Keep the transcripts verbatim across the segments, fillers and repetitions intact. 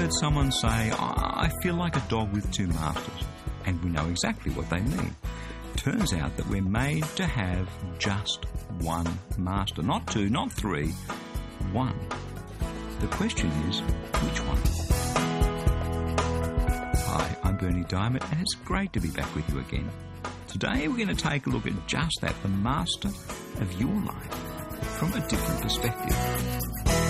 heard someone say, I feel like a dog with two masters, and we know exactly what they mean. Turns out that we're made to have just one master. Not two, not three, one. The question is, which one? Hi, I'm Berni Dymet, and it's great to be back with you again. Today we're going to take a look at just that, the master of your life, from a different perspective.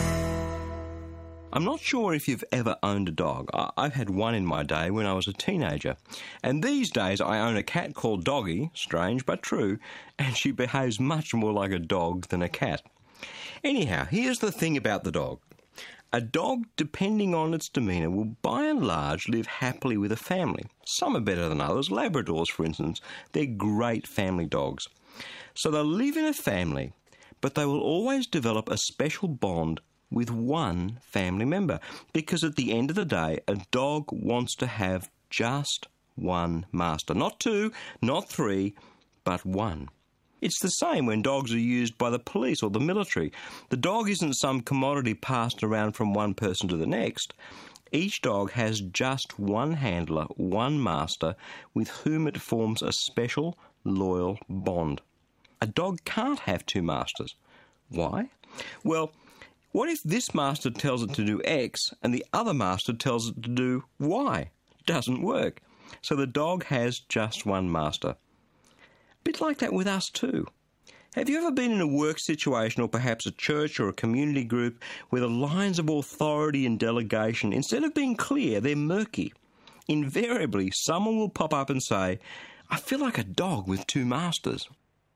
I'm not sure if you've ever owned a dog. I've had one in my day when I was a teenager. And these days I own a cat called Doggy, strange but true, and she behaves much more like a dog than a cat. Anyhow, here's the thing about the dog. A dog, depending on its demeanour, will by and large live happily with a family. Some are better than others. Labradors, for instance, they're great family dogs. So they'll live in a family, but they will always develop a special bond with one family member, because at the end of the day, a dog wants to have just one master. Not two, not three, but one. It's the same when dogs are used by the police or the military. The dog isn't some commodity passed around from one person to the next. Each dog has just one handler, one master, with whom it forms a special, loyal bond. A dog can't have two masters. Why? Well, what if this master tells it to do X and the other master tells it to do Y? Doesn't work. So the dog has just one master. A bit like that with us too. Have you ever been in a work situation or perhaps a church or a community group where the lines of authority and delegation, instead of being clear, they're murky? Invariably, someone will pop up and say, I feel like a dog with two masters.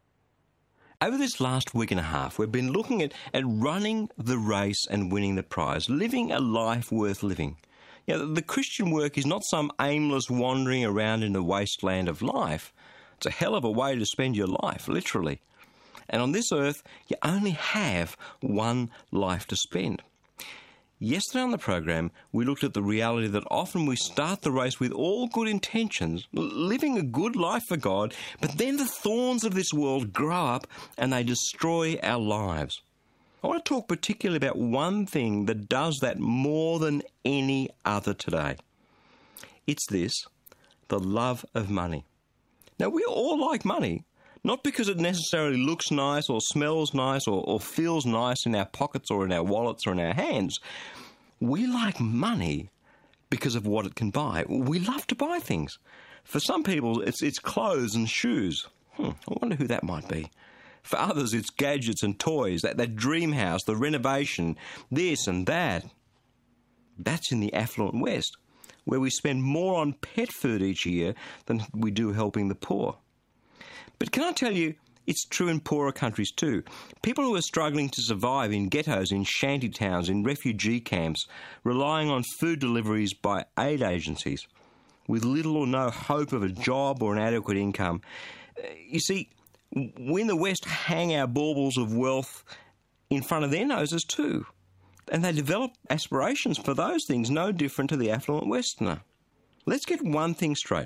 Over this last week and a half, we've been looking at, at running the race and winning the prize, living a life worth living. You know, the Christian work is not some aimless wandering around in the wasteland of life. It's a hell of a way to spend your life, literally. And on this earth, you only have one life to spend. Yesterday on the program, we looked at the reality that often we start the race with all good intentions, living a good life for God, but then the thorns of this world grow up and they destroy our lives. I want to talk particularly about one thing that does that more than any other today. It's this, the love of money. Now, we all like money, not because it necessarily looks nice or smells nice or, or feels nice in our pockets or in our wallets or in our hands. We like money because of what it can buy. We love to buy things. For some people, it's, it's clothes and shoes. Hmm, I wonder who that might be. For others, it's gadgets and toys, that, that dream house, the renovation, this and that. That's in the affluent West, where we spend more on pet food each year than we do helping the poor. But can I tell you, it's true in poorer countries too. People who are struggling to survive in ghettos, in shanty towns, in refugee camps, relying on food deliveries by aid agencies, with little or no hope of a job or an adequate income. You see, we in the West hang our baubles of wealth in front of their noses too. And they develop aspirations for those things no different to the affluent Westerner. Let's get one thing straight.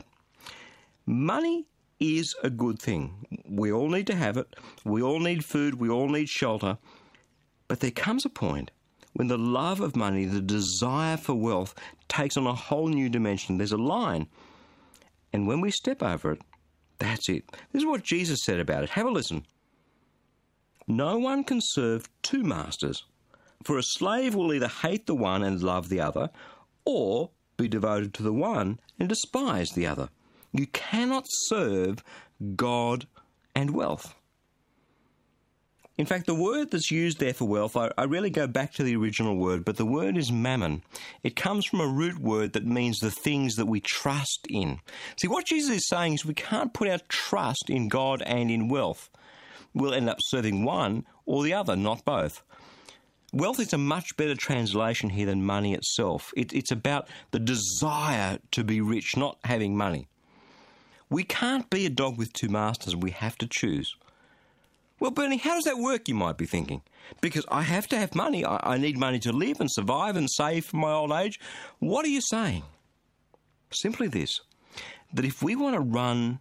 Money is a good thing. We all need to have it. We all need food. We all need shelter. But there comes a point when the love of money, the desire for wealth, takes on a whole new dimension. There's a line. And when we step over it, that's it. This is what Jesus said about it. Have a listen. No one can serve two masters, for a slave will either hate the one and love the other, or be devoted to the one and despise the other. You cannot serve God and wealth. In fact, the word that's used there for wealth, I, I really go back to the original word, but the word is mammon. It comes from a root word that means the things that we trust in. See, what Jesus is saying is we can't put our trust in God and in wealth. We'll end up serving one or the other, not both. Wealth is a much better translation here than money itself. It, it's about the desire to be rich, not having money. We can't be a dog with two masters. We have to choose. Well, Berni, how does that work, you might be thinking? Because I have to have money. I, I need money to live and survive and save for my old age. What are you saying? Simply this, that if we want to run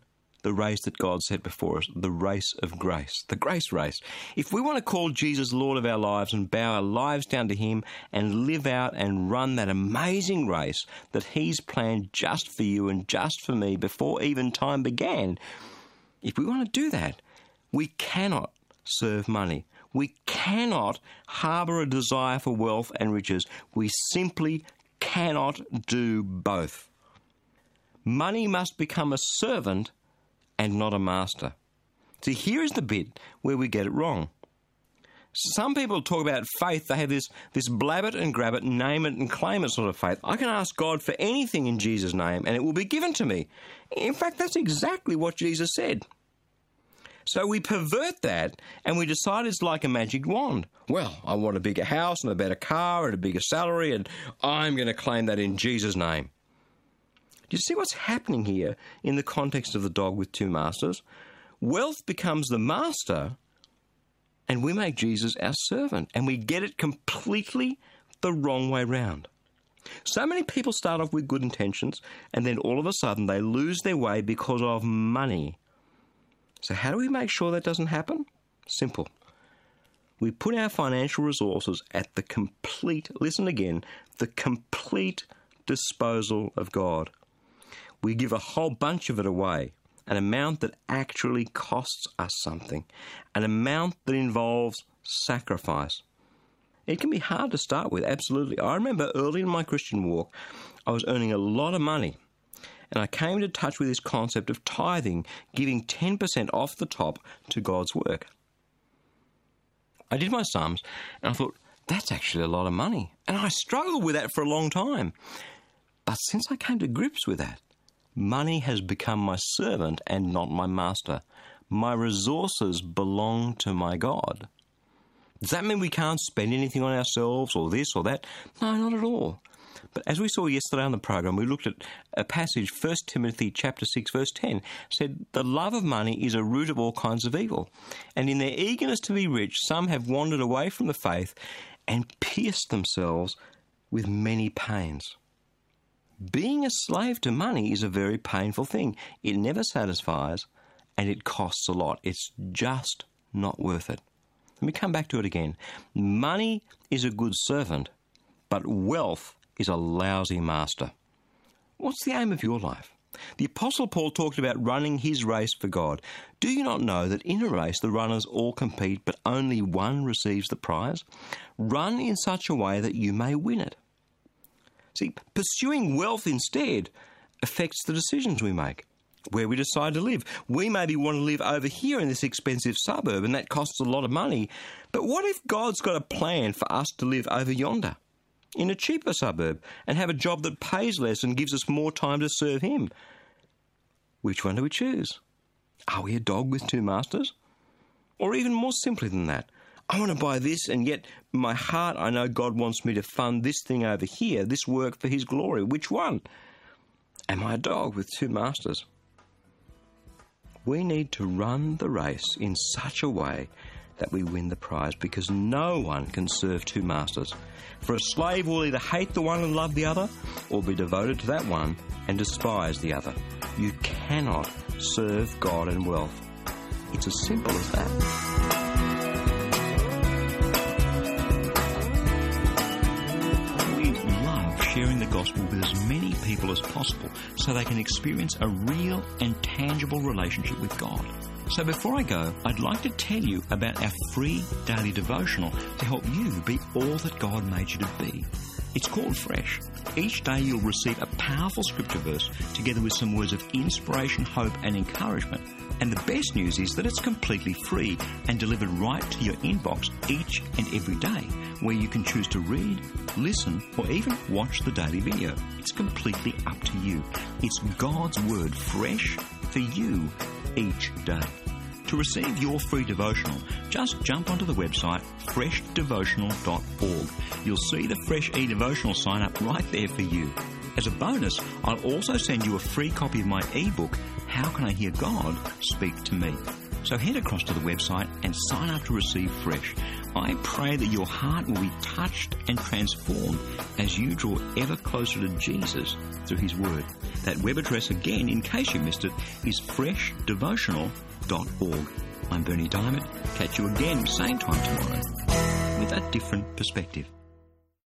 the race that God set before us, the race of grace, the grace race. If we want to call Jesus Lord of our lives and bow our lives down to him and live out and run that amazing race that he's planned just for you and just for me before even time began, if we want to do that, we cannot serve money. We cannot harbour a desire for wealth and riches. We simply cannot do both. Money must become a servant and not a master. See, here is the bit where we get it wrong. Some people talk about faith. They have this, this blab it and grab it, name it and claim it sort of faith. I can ask God for anything in Jesus' name and it will be given to me. In fact, that's exactly what Jesus said. So we pervert that and we decide it's like a magic wand. Well, I want a bigger house and a better car and a bigger salary and I'm going to claim that in Jesus' name. Do you see what's happening here in the context of the dog with two masters? Wealth becomes the master and we make Jesus our servant and we get it completely the wrong way round. So many people start off with good intentions and then all of a sudden they lose their way because of money. So how do we make sure that doesn't happen? Simple. We put our financial resources at the complete, listen again, the complete disposal of God. We give a whole bunch of it away, an amount that actually costs us something, an amount that involves sacrifice. It can be hard to start with, absolutely. I remember early in my Christian walk, I was earning a lot of money. And I came into touch with this concept of tithing, giving ten percent off the top to God's work. I did my sums, and I thought, that's actually a lot of money. And I struggled with that for a long time. But since I came to grips with that, money has become my servant and not my master. My resources belong to my God. Does that mean we can't spend anything on ourselves or this or that? No, not at all. But as we saw yesterday on the program, we looked at a passage, First Timothy chapter six, verse ten, said, the love of money is a root of all kinds of evil. And in their eagerness to be rich, some have wandered away from the faith and pierced themselves with many pains. Being a slave to money is a very painful thing. It never satisfies and it costs a lot. It's just not worth it. Let me come back to it again. Money is a good servant, but wealth is a lousy master. What's the aim of your life? The Apostle Paul talked about running his race for God. Do you not know that in a race the runners all compete, but only one receives the prize? Run in such a way that you may win it. See, pursuing wealth instead affects the decisions we make, where we decide to live. We maybe want to live over here in this expensive suburb, and that costs a lot of money. But what if God's got a plan for us to live over yonder, in a cheaper suburb, and have a job that pays less and gives us more time to serve him? Which one do we choose? Are we a dog with two masters? Or even more simply than that, I want to buy this, and yet in my heart I know God wants me to fund this thing over here, this work for his glory. Which one? Am I a dog with two masters? We need to run the race in such a way that we win the prize, because no one can serve two masters. For a slave will either hate the one and love the other, or be devoted to that one and despise the other. You cannot serve God and wealth. It's as simple as that. We love sharing the gospel with as many people as possible so they can experience a real and tangible relationship with God. So before I go, I'd like to tell you about our free daily devotional to help you be all that God made you to be. It's called Fresh. Each day you'll receive a powerful scripture verse together with some words of inspiration, hope and encouragement. And the best news is that it's completely free and delivered right to your inbox each and every day, where you can choose to read, listen or even watch the daily video. It's completely up to you. It's God's Word fresh for you each day. To receive your free devotional, just jump onto the website fresh devotional dot org. You'll see the Fresh eDevotional sign up right there for you. As a bonus, I'll also send you a free copy of my ebook, How Can I Hear God Speak to Me? So head across to the website and sign up to receive Fresh. I pray that your heart will be touched and transformed as you draw ever closer to Jesus through his word. That web address again, in case you missed it, is fresh devotional dot org. I'm Bernie Diamond. Catch you again same time tomorrow with a different perspective.